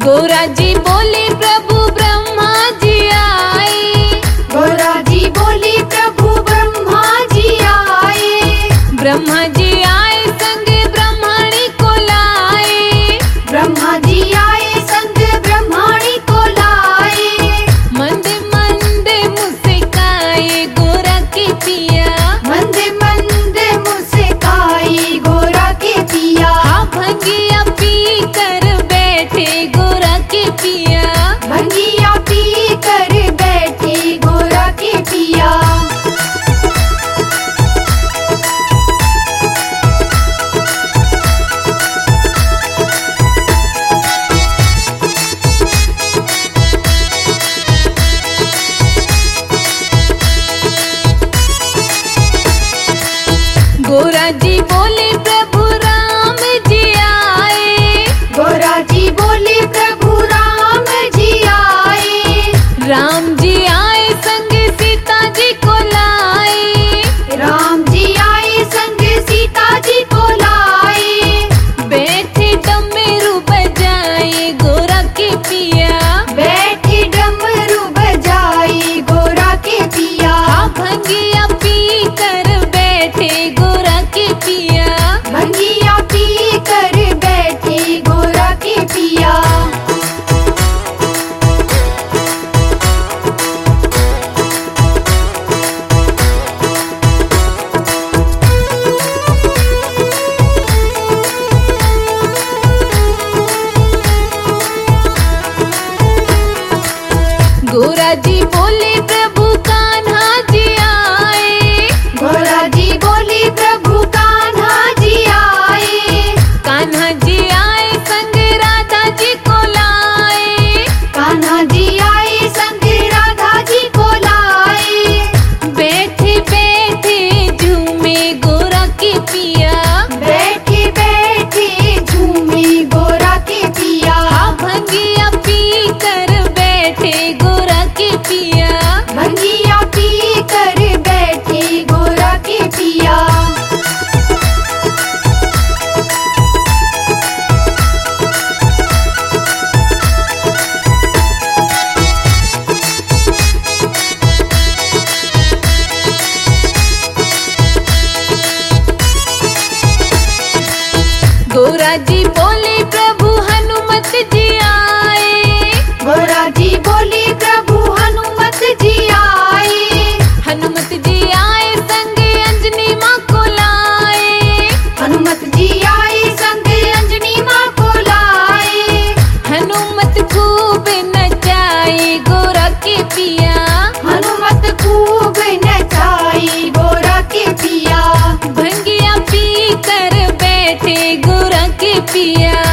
गोरा जी बोले प्रभु ब्रह्मा जी आए। गोरा जी बोले प्रभु ब्रह्मा जी आए। ब्रह्मा जी आए संग ब्रह्मणी को लाए। ब्रह्मा जी आए संग ब्रह्मणी को लाए। मंद मंद मुस्काए गोरा के पिया। मंद मंद मुस्काए गोरा के पिया। हाँ भंगिया पी कर बैठे गोरा के पिया। भंगिया पी कर बैठे गोरा के पिया। गोरा जी बोले प्रभु राम जी आए। गोरा जी बोले प्रभु राम जी आए। राम जी आए संग सीता जी को लाए। राम जी आए संग सीता जी को लाए। बैठे डमरू बजाए गोरा के पिया। बैठे डमरू बजाए गोरा के पिया। हाँ भंगिया पी कर बैठे गोरा के पिया। भंगिया पी कर बैठे गोरा के पिया। गोरा जी बोले प्रभु कान्हा जी आए। गोरा जी बोले प्रभु कान्हा जी आए। कान्हा जी आए संग राधा जी को लाए। कान्हा जी आए संग राधा जी को लाए। बैठे बैठे झूमे गोरा के पिया। बैठे बैठे झूमे गोरा के पिया। हाँ भंगिया पी कर बैठे गोरा के पिया। भंगिया पी कर बैठे गोरा के पिया। गोरा जी बोले प्रभु हनुमत जी आए। गोरा जी बोले प्रभु हनुमत जी आए। हनुमत जी आए संग अंजनी माँ को लाए। हनुमत जी आए संग अंजनी माँ को लाए। हनुमत खूब नचाए गोरा के पिया। हनुमत खूब नचाई गोरा के पिया। भंगिया पी कर बैठे गोरा के पिया।